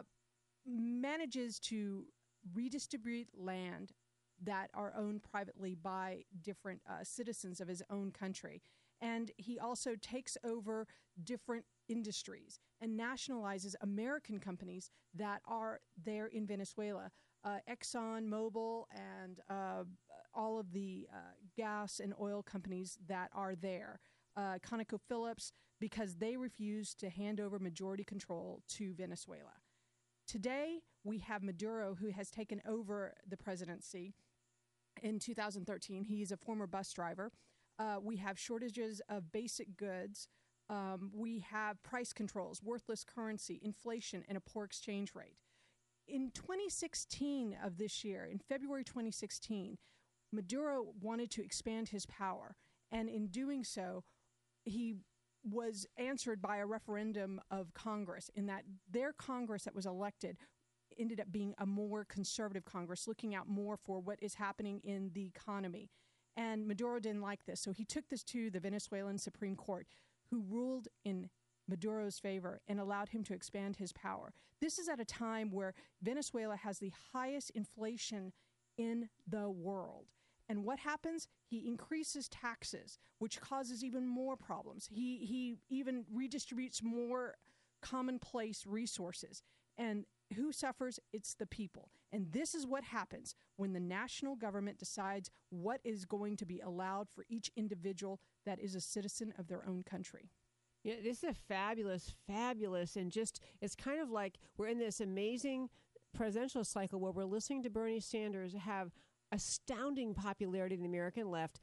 manages to redistribute land that are owned privately by different uh, citizens of his own country. And he also takes over different industries and nationalizes American companies that are there in Venezuela. Uh, Exxon Mobil and uh, all of the uh, gas and oil companies that are there. Uh, ConocoPhillips, because they refuse to hand over majority control to Venezuela. Today, we have Maduro, who has taken over the presidency in two thousand thirteen. He is a former bus driver. Uh, we have shortages of basic goods. Um, we have price controls, worthless currency, inflation, and a poor exchange rate. In twenty sixteen of this year, in February twenty sixteen, Maduro wanted to expand his power, and in doing so, he was answered by a referendum of Congress, in that their Congress that was elected ended up being a more conservative Congress, looking out more for what is happening in the economy. And Maduro didn't like this, so he took this to the Venezuelan Supreme Court, who ruled in Maduro's favor and allowed him to expand his power. This is at a time where Venezuela has the highest inflation in the world. And what happens? He increases taxes, which causes even more problems. He, he even redistributes more commonplace resources. And who suffers? It's the people. And this is what happens when the national government decides what is going to be allowed for each individual that is a citizen of their own country. Yeah, this is a fabulous, fabulous, and just, it's kind of like we're in this amazing presidential cycle where we're listening to Bernie Sanders have astounding popularity in the American left,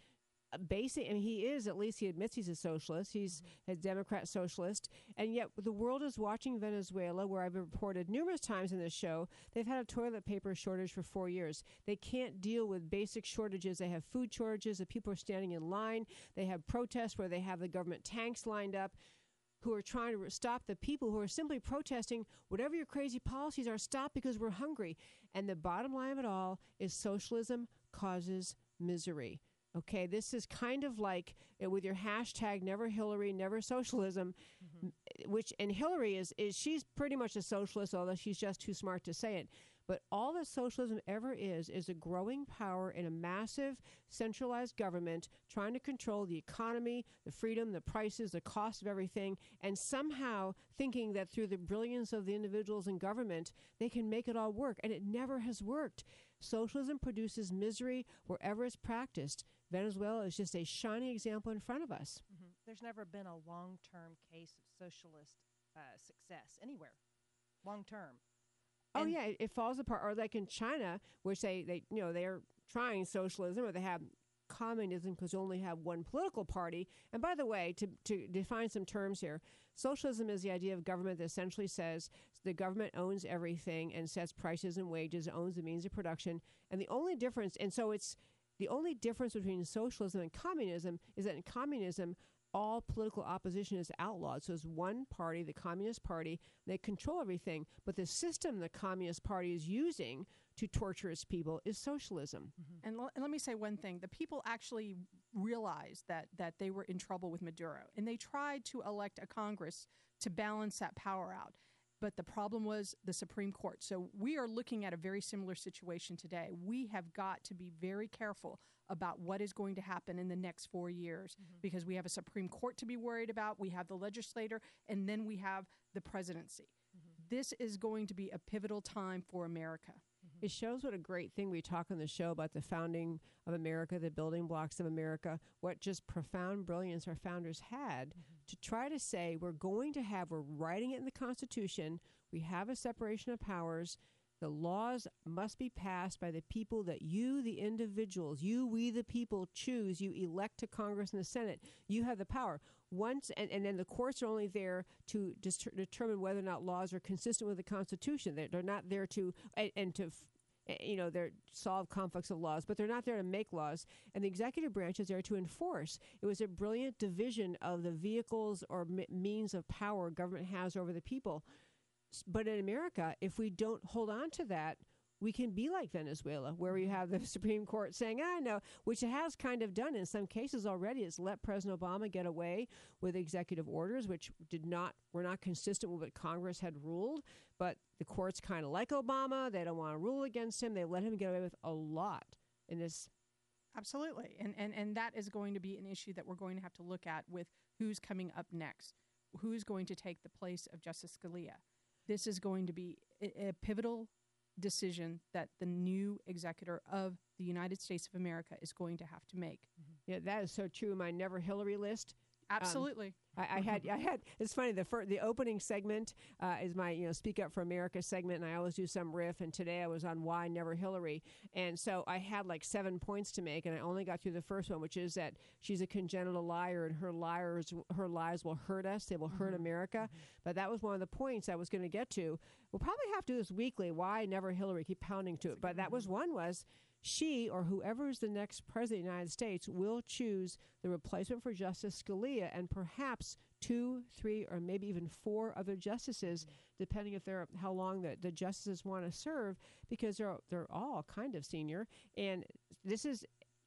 basing, and he is, at least he admits he's a socialist. He's a Democrat socialist. And yet the world is watching Venezuela, where I've reported numerous times in this show, they've had a toilet paper shortage for four years. They can't deal with basic shortages. They have food shortages. The people are standing in line. They have protests where they have the government tanks lined up who are trying to stop the people who are simply protesting, whatever your crazy policies are, stop because we're hungry. And the bottom line of it all is socialism causes misery. Okay, this is kind of like uh, with your hashtag never Hillary, never socialism, mm-hmm. which, and Hillary is, is, she's pretty much a socialist, although she's just too smart to say it. But all that socialism ever is, is a growing power in a massive centralized government trying to control the economy, the freedom, the prices, the cost of everything, and somehow thinking that through the brilliance of the individuals in government, they can make it all work. And it never has worked. Socialism produces misery wherever it's practiced. Venezuela is just a shining example in front of us. Mm-hmm. There's never been a long-term case of socialist uh, success anywhere, long-term. Oh, and yeah, it, it falls apart. Or like in China, which they, they you know, they're trying socialism, or they have communism because they only have one political party. And by the way, to, to define some terms here, socialism is the idea of government that essentially says the government owns everything and sets prices and wages, owns the means of production. And the only difference, and so it's the only difference between socialism and communism is that in communism, all political opposition is outlawed. So it's one party, the Communist Party, they control everything. But the system the Communist Party is using to torture its people is socialism. Mm-hmm. And, l- and let me say one thing. The people actually realized that, that they were in trouble with Maduro, and they tried to elect a Congress to balance that power out. But the problem was the Supreme Court. So we are looking at a very similar situation today. We have got to be very careful about what is going to happen in the next four years mm-hmm. because we have a Supreme Court to be worried about, we have the legislator, and then we have the presidency. Mm-hmm. This is going to be a pivotal time for America. Mm-hmm. It shows what a great thing we talk on the show about the founding of America, the building blocks of America, what just profound brilliance our founders had mm-hmm. to try to say we're going to have, we're writing it in the Constitution, we have a separation of powers. The laws must be passed by the people that you, the individuals, you, we, the people, choose. You elect to Congress and the Senate. You have the power. Once, and, and then the courts are only there to dis- determine whether or not laws are consistent with the Constitution. They're, they're not there to, and, and to, you know, they're solve conflicts of laws, but they're not there to make laws. And the executive branch is there to enforce. It was a brilliant division of the vehicles or m- means of power government has over the people. But in America, if we don't hold on to that, we can be like Venezuela, where we have the Supreme Court saying, I know, which it has kind of done in some cases already. It's let President Obama get away with executive orders, which did not were not consistent with what Congress had ruled. But the courts kind of like Obama. They don't want to rule against him. They let him get away with a lot in this. Absolutely. And, and, and that is going to be an issue that we're going to have to look at with who's coming up next, who's going to take the place of Justice Scalia. This is going to be a, a pivotal decision that the new executor of the United States of America is going to have to make. Mm-hmm. Yeah, that is so true. My Never Hillary list. Absolutely. Um, I, I had, I had. It's funny. The fir- the opening segment uh, is my, you know, Speak Up for America segment, and I always do some riff. And today I was on Why Never Hillary, and so I had like seven points to make, and I only got through the first one, which is that she's a congenital liar, and her liars, her lies will hurt us. They will mm-hmm. hurt America. Mm-hmm. But that was one of the points I was going to get to. We'll probably have to do this weekly. Why Never Hillary? Keep pounding to That's it. But that was one was. She, or whoever is the next president of the United States, will choose the replacement for Justice Scalia and perhaps two, three, or maybe even four other justices, mm-hmm. depending if they're how long the, the justices want to serve, because they're they're all kind of senior. And this is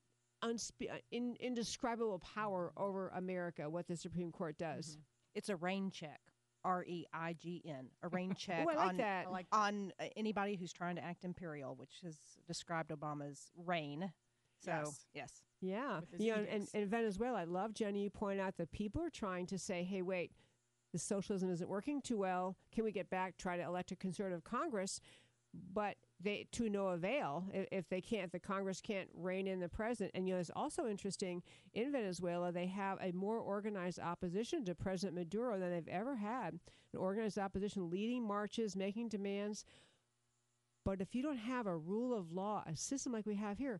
unspe- in, indescribable power over America, what the Supreme Court does. Mm-hmm. It's a rain check. R E I G N, a rain check Ooh, I like on, that. like on uh, anybody who's trying to act imperial, which has described Obama's reign. So, yes. yes. Yeah. You know, and in Venezuela, I love, Jenny, you point out that people are trying to say, hey, wait, the socialism isn't working too well. Can we get back, try to elect a conservative Congress? But they to no avail if, if they can't, if the Congress can't rein in the president. And, you know, it's also interesting, in Venezuela, they have a more organized opposition to President Maduro than they've ever had. An organized opposition leading marches, making demands. But if you don't have a rule of law, a system like we have here,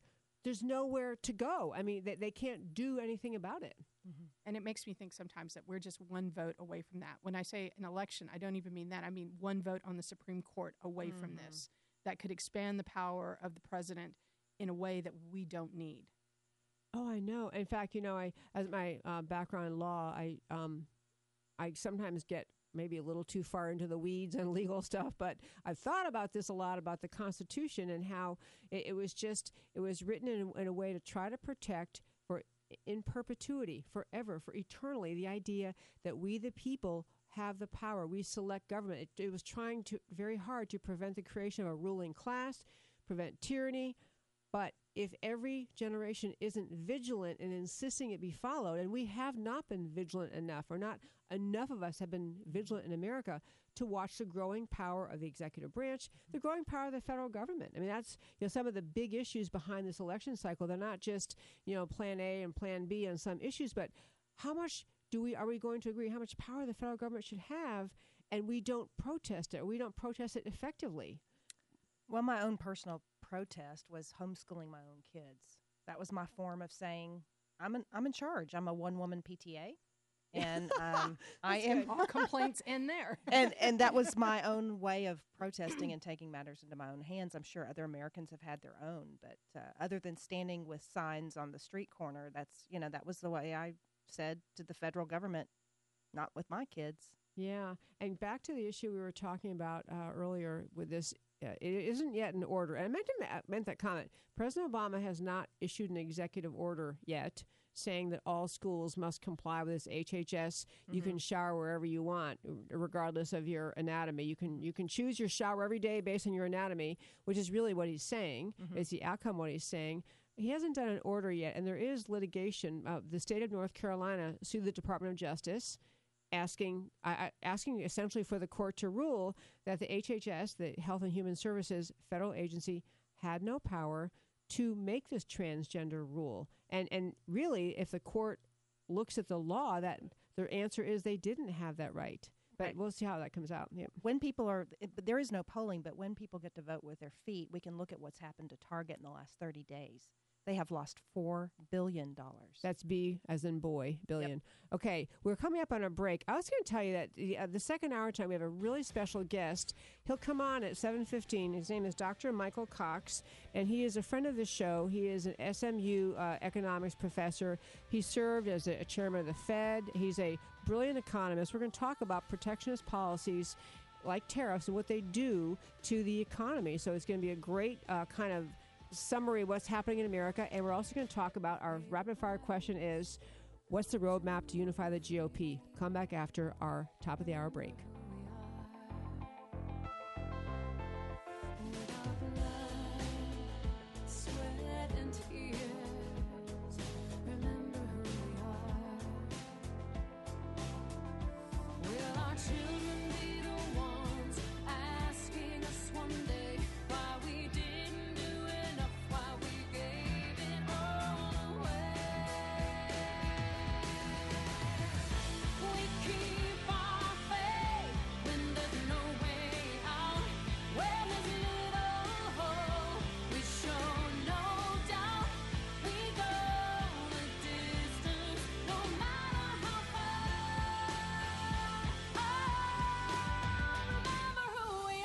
there's nowhere to go. I mean, they, they can't do anything about it. Mm-hmm. And it makes me think sometimes that we're just one vote away from that. When I say an election, I don't even mean that. I mean one vote on the Supreme Court away mm-hmm. from this that could expand the power of the president in a way that we don't need. Oh, I know. In fact, you know, I as my uh, background in law, I um, I sometimes get maybe a little too far into the weeds and legal stuff, but I've thought about this a lot, about the Constitution and how it, it was just, it was written in, in a way to try to protect for in perpetuity, forever, for eternally, the idea that we the people have the power. We select government. It, it was trying to very hard to prevent the creation of a ruling class, prevent tyranny. But if every generation isn't vigilant in insisting it be followed, and we have not been vigilant enough, or not enough of us have been vigilant in America to watch the growing power of the executive branch, the growing power of the federal government. I mean, that's, you know, some of the big issues behind this election cycle. They're not just, you know, plan A and plan B on some issues, but how much do we, are we going to agree how much power the federal government should have, and we don't protest it, or we don't protest it effectively? Well, my own personal protest was homeschooling my own kids. That was my form of saying, I'm in, I'm in charge. I'm a one-woman P T A, and um, I am all complaints in there. and and that was my own way of protesting and taking matters into my own hands. I'm sure other Americans have had their own, but uh, other than standing with signs on the street corner, that's, you know, that was the way I said to the federal government, not with my kids. Yeah, and back to the issue we were talking about uh, earlier with this. Uh, it isn't yet an order. And I meant, to ma- meant that comment. President Obama has not issued an executive order yet saying that all schools must comply with this H H S. Mm-hmm. You can shower wherever you want, regardless of your anatomy. You can you can choose your shower every day based on your anatomy, which is really what he's saying. Mm-hmm. Is the outcome what he's saying. He hasn't done an order yet, and there is litigation. Uh, the state of North Carolina sued the Department of Justice, asking uh, asking essentially for the court to rule that the H H S, the Health and Human Services federal agency, had no power to make this transgender rule. And and really, if the court looks at the law, that their answer is they didn't have that right. But right. We'll see how that comes out. Yeah. When people are, it, there is no polling, but when people get to vote with their feet, we can look at what's happened to Target in the last thirty days. They have lost four billion dollars. That's B as in boy, billion. Yep. Okay, we're coming up on a break. I was going to tell you that the, uh, the second hour time, we have a really special guest. He'll come on at seven fifteen. His name is Doctor Michael Cox, and he is a friend of the show. He is an S M U uh, economics professor. He served as a, a chairman of the Fed. He's a brilliant economist. We're going to talk about protectionist policies like tariffs and what they do to the economy. So it's going to be a great uh, kind of summary of what's happening in America, and we're also going to talk about our rapid fire question is, what's the roadmap to unify the G O P? Come back after our top of the hour break.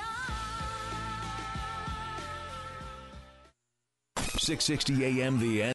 six sixty A M The